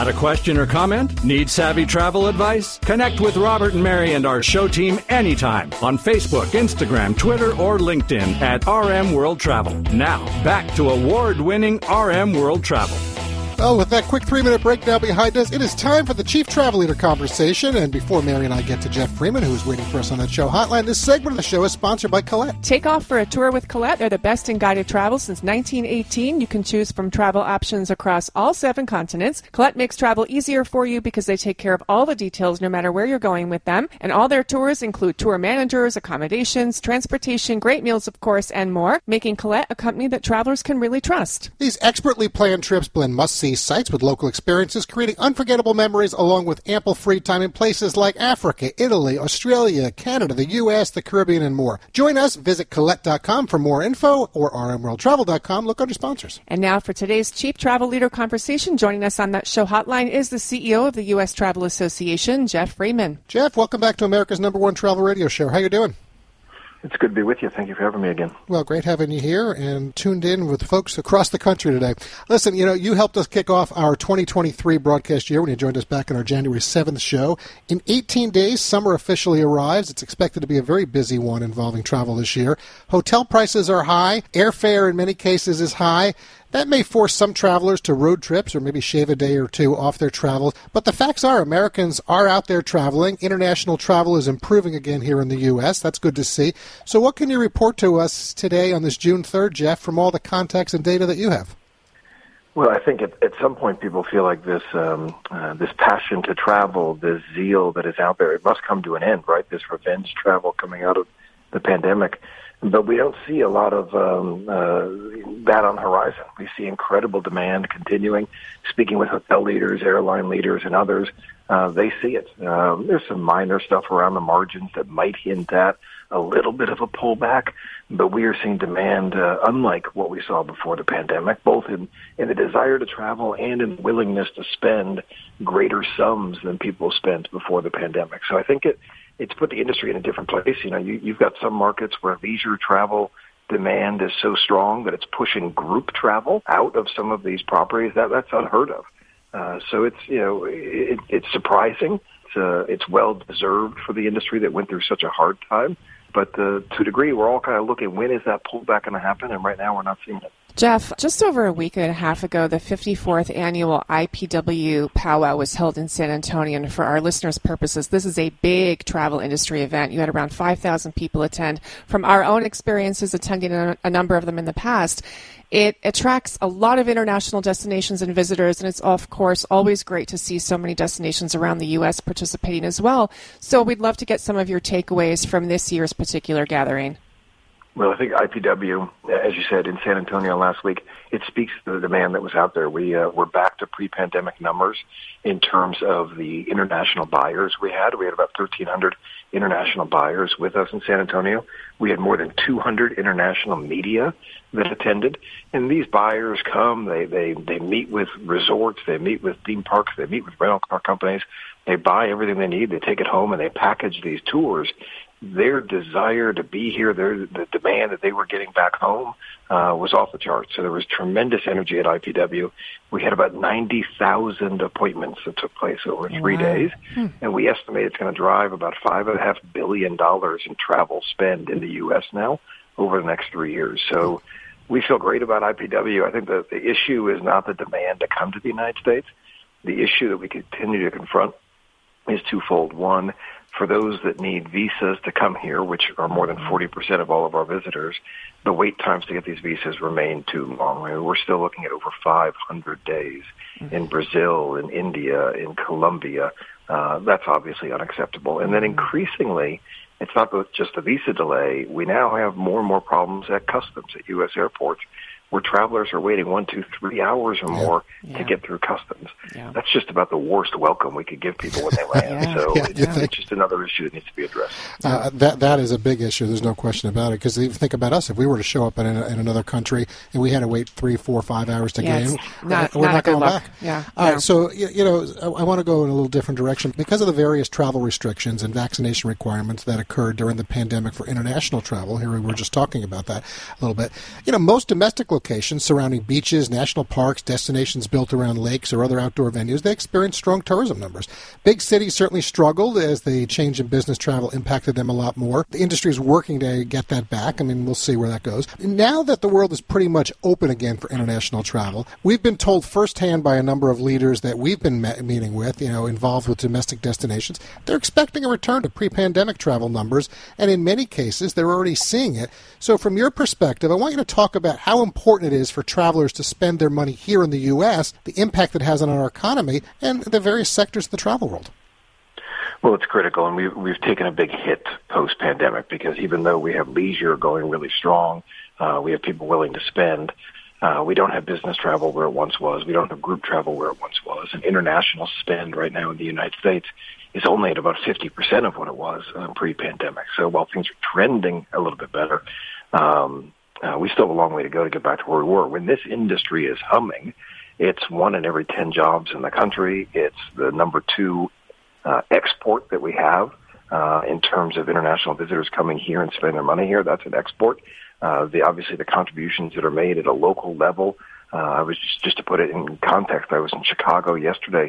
Got a question or comment? Need savvy travel advice? Connect with Robert and Mary and our show team anytime on Facebook, Instagram, Twitter, or LinkedIn at RM World Travel. Now, back to award-winning RM World Travel. Well, with that quick 3-minute break now behind us, it is time for the Chief Travel Leader conversation. And before Mary and I get to Jeff Freeman, who is waiting for us on that show hotline, this segment of the show is sponsored by Colette. Take off for a tour with Colette. They're the best in guided travel since 1918. You can choose from travel options across all 7 continents. Colette makes travel easier for you because they take care of all the details no matter where you're going with them. And all their tours include tour managers, accommodations, transportation, great meals, of course, and more, making Colette a company that travelers can really trust. These expertly planned trips blend must-see sites with local experiences, creating unforgettable memories along with ample free time in places like Africa, Italy, Australia, Canada, the U.S., the Caribbean, and more. Join us. Visit Colette.com for more info or rmworldtravel.com. Look under sponsors. And now for today's Chief Travel Leader conversation, joining us on that show hotline is the CEO of the U.S. Travel Association, Jeff Freeman. Jeff, welcome back to America's #1 travel radio show. How you doing? It's good to be with you. Thank you for having me again. Well, great having you here and tuned in with folks across the country today. Listen, you helped us kick off our 2023 broadcast year when you joined us back in our January 7th show. In 18 days, summer officially arrives. It's expected to be a very busy one involving travel this year. Hotel prices are high. Airfare in many cases is high. That may force some travelers to road trips or maybe shave a day or two off their travels. But the facts are Americans are out there traveling. International travel is improving again here in the U.S. That's good to see. So what can you report to us today on this June 3rd, Jeff, from all the contacts and data that you have? Well, I think at some point people feel like this passion to travel, this zeal that is out there, it must come to an end, right? This revenge travel coming out of the pandemic. But we don't see a lot of that on the horizon. We see incredible demand continuing. Speaking with hotel leaders, airline leaders, and others, they see it. There's some minor stuff around the margins that might hint at a little bit of a pullback, but we are seeing demand unlike what we saw before the pandemic, both in the desire to travel and in willingness to spend greater sums than people spent before the pandemic. So I think it's put the industry in a different place. You've got some markets where leisure travel demand is so strong that it's pushing group travel out of some of these properties. That's unheard of. So it's surprising. It's well deserved for the industry that went through such a hard time. But to a degree, we're all kind of looking, when is that pullback going to happen? And right now, we're not seeing it. Jeff, just over a week and a half ago, the 54th annual IPW powwow was held in San Antonio. And for our listeners' purposes, this is a big travel industry event. You had around 5,000 people attend. From our own experiences attending a number of them in the past, it attracts a lot of international destinations and visitors, and it's, of course, always great to see so many destinations around the U.S. participating as well. So we'd love to get some of your takeaways from this year's particular gathering. Well, I think IPW, as you said, in San Antonio last week, it speaks to the demand that was out there. We're back to pre-pandemic numbers in terms of the international buyers we had. We had about 1,300 international buyers with us in San Antonio. We had more than 200 international media that attended. And these buyers come, they meet with resorts, they meet with theme parks, they meet with rental car companies. They buy everything they need, they take it home, and they package these tours. Their desire to be here, the demand that they were getting back home was off the charts. So there was tremendous energy at IPW. We had about 90,000 appointments that took place over 3 days, and we estimate it's going to drive about $5.5 billion in travel spend in the U.S. now over the next 3 years. So we feel great about IPW. I think that the issue is not the demand to come to the United States. The issue that we continue to confront is twofold. One, for those that need visas to come here, which are more than 40% of all of our visitors, the wait times to get these visas remain too long. We're still looking at over 500 days in Brazil, in India, in Colombia. That's obviously unacceptable. And then increasingly, it's not just the visa delay. We now have more and more problems at customs at U.S. airports, where travelers are waiting 1, 2, 3 hours or more to get through customs. That's just about the worst welcome we could give people when they land. So it's just another issue that needs to be addressed. That is a big issue. There's no question about it. Because think about us. If we were to show up in another country and we had to wait 3, 4, 5 hours to get in, we're not going back. All right. So, I want to go in a little different direction. Because of the various travel restrictions and vaccination requirements that occurred during the pandemic for international travel, here we were just talking about that a little bit. Most domestic locations surrounding beaches, national parks, destinations built around lakes or other outdoor venues, they experienced strong tourism numbers. Big cities certainly struggled as the change in business travel impacted them a lot more. The industry is working to get that back. I mean, we'll see where that goes. Now that the world is pretty much open again for international travel, we've been told firsthand by a number of leaders that we've been meeting with, involved with domestic destinations, they're expecting a return to pre-pandemic travel numbers, and in many cases, they're already seeing it. So from your perspective, I want you to talk about how important it is for travelers to spend their money here in the U.S., the impact it has on our economy, and the various sectors of the travel world. Well, it's critical, and we've taken a big hit post-pandemic because even though we have leisure going really strong, we have people willing to spend, we don't have business travel where it once was. We don't have group travel where it once was. And international spend right now in the United States is only at about 50% of what it was pre-pandemic. So while things are trending a little bit better, we still have a long way to go to get back to where we were. When this industry is humming, it's 1 in every 10 jobs in the country. It's the number 2 export that we have in terms of international visitors coming here and spending their money here. That's an export. Obviously, the contributions that are made at a local level. I was just to put it in context, I was in Chicago yesterday.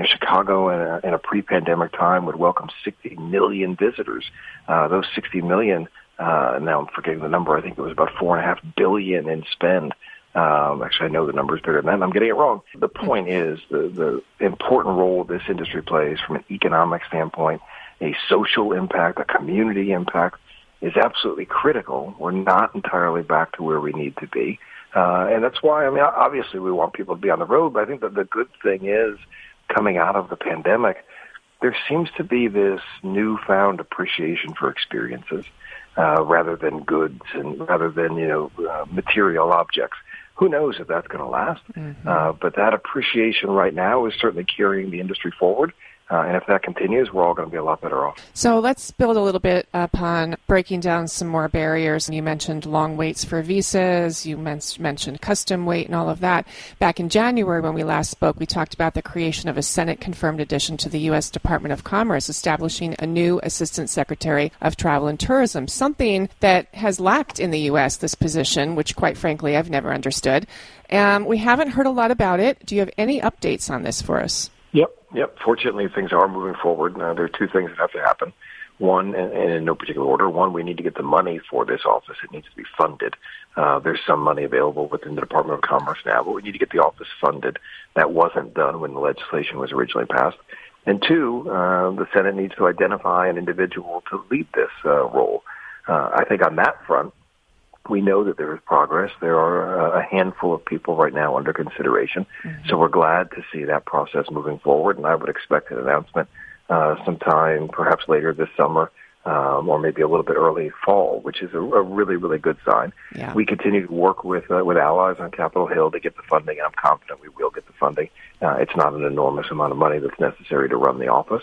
Chicago in a pre-pandemic time would welcome 60 million visitors. Those 60 million, now I'm forgetting the number, I think it was about $4.5 billion in spend. Actually, I know the number's bigger than that, and I'm getting it wrong. The point is the important role this industry plays from an economic standpoint, a social impact, a community impact, is absolutely critical. We're not entirely back to where we need to be. And that's why, obviously we want people to be on the road, but I think that the good thing is, coming out of the pandemic, there seems to be this newfound appreciation for experiences rather than goods and rather than, material objects. Who knows if that's going to last? Mm-hmm. But that appreciation right now is certainly carrying the industry forward. And if that continues, we're all going to be a lot better off. So let's build a little bit upon breaking down some more barriers. You mentioned long waits for visas. You mentioned custom wait and all of that. Back in January when we last spoke, we talked about the creation of a Senate-confirmed addition to the U.S. Department of Commerce, establishing a new Assistant Secretary of Travel and Tourism, something that has lacked in the U.S., this position, which quite frankly I've never understood. We haven't heard a lot about it. Do you have any updates on this for us? Yep. Fortunately, things are moving forward. There are 2 things that have to happen. One, and in no particular order, one, we need to get the money for this office. It needs to be funded. There's some money available within the Department of Commerce now, but we need to get the office funded. That wasn't done when the legislation was originally passed. And 2, the Senate needs to identify an individual to lead this role. I think on that front, we know that there is progress. There are a handful of people right now under consideration. Mm-hmm. So we're glad to see that process moving forward, and I would expect an announcement sometime perhaps later this summer or maybe a little bit early fall, which is a really, really good sign. Yeah. We continue to work with allies on Capitol Hill to get the funding, and I'm confident we will get the funding. It's not an enormous amount of money that's necessary to run the office.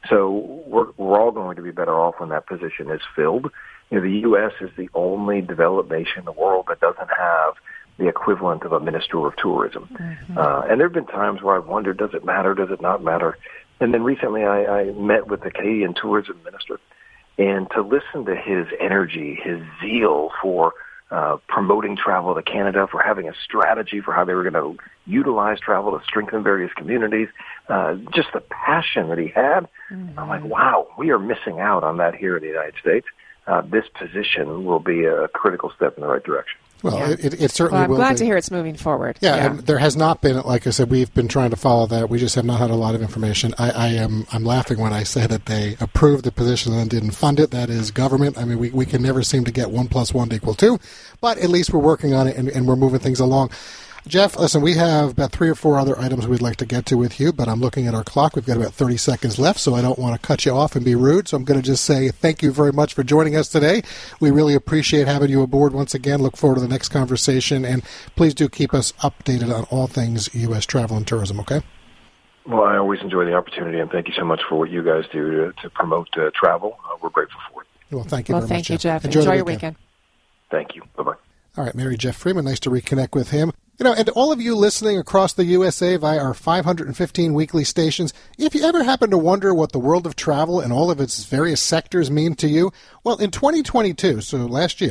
So we're all going to be better off when that position is filled. The U.S. is the only developed nation in the world that doesn't have the equivalent of a minister of tourism. Mm-hmm. And there have been times where I've wondered, does it matter, does it not matter? And then recently I met with the Canadian tourism minister, and to listen to his energy, his zeal for promoting travel to Canada, for having a strategy for how they were going to utilize travel to strengthen various communities, just the passion that he had, mm-hmm. I'm like, wow, we are missing out on that here in the United States. This position will be a critical step in the right direction. Well, yeah. it certainly will. I'm glad to hear it's moving forward. Yeah, and there has not been, like I said, we've been trying to follow that. We just have not had a lot of information. I'm laughing when I say that they approved the position and then didn't fund it. That is government. I mean, we can never seem to get 1 + 1 = 2, but at least we're working on it and we're moving things along. Jeff, listen, we have about 3 or 4 other items we'd like to get to with you, but I'm looking at our clock. We've got about 30 seconds left, so I don't want to cut you off and be rude. So I'm going to just say thank you very much for joining us today. We really appreciate having you aboard once again. Look forward to the next conversation, and please do keep us updated on all things U.S. travel and tourism, okay? Well, I always enjoy the opportunity, and thank you so much for what you guys do to promote travel. We're grateful for it. Well, thank you very much. Thank you, Jeff. Enjoy your weekend. Thank you. Bye-bye. All right, Mary Jeff Freeman, nice to reconnect with him. And to all of you listening across the USA via our 515 weekly stations, if you ever happen to wonder what the world of travel and all of its various sectors mean to you, well, in 2022, so last year, right,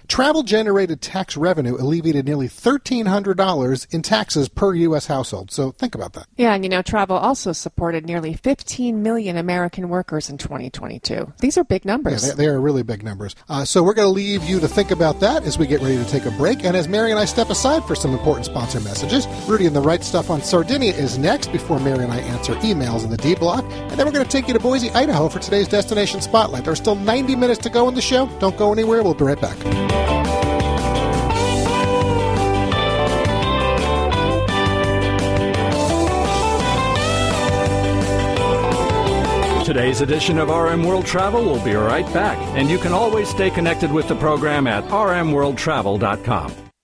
Travel-generated tax revenue alleviated nearly $1,300 in taxes per U.S. household. So think about that. Yeah, and travel also supported nearly 15 million American workers in 2022. These are big numbers. Yeah, they are really big numbers. So we're going to leave you to think about that as we get ready to take a break. And as Mary and I step aside for some important sponsor messages, Rudy and the Right Stuff on Sardinia is next before Mary and I answer emails in the D Block. And then we're going to take you to Boise, Idaho for today's Destination Spotlight. There's still 90 minutes to go in the show. Don't go anywhere. We'll be right back. Today's edition of RM World Travel will be right back, and you can always stay connected with the program at rmworldtravel.com.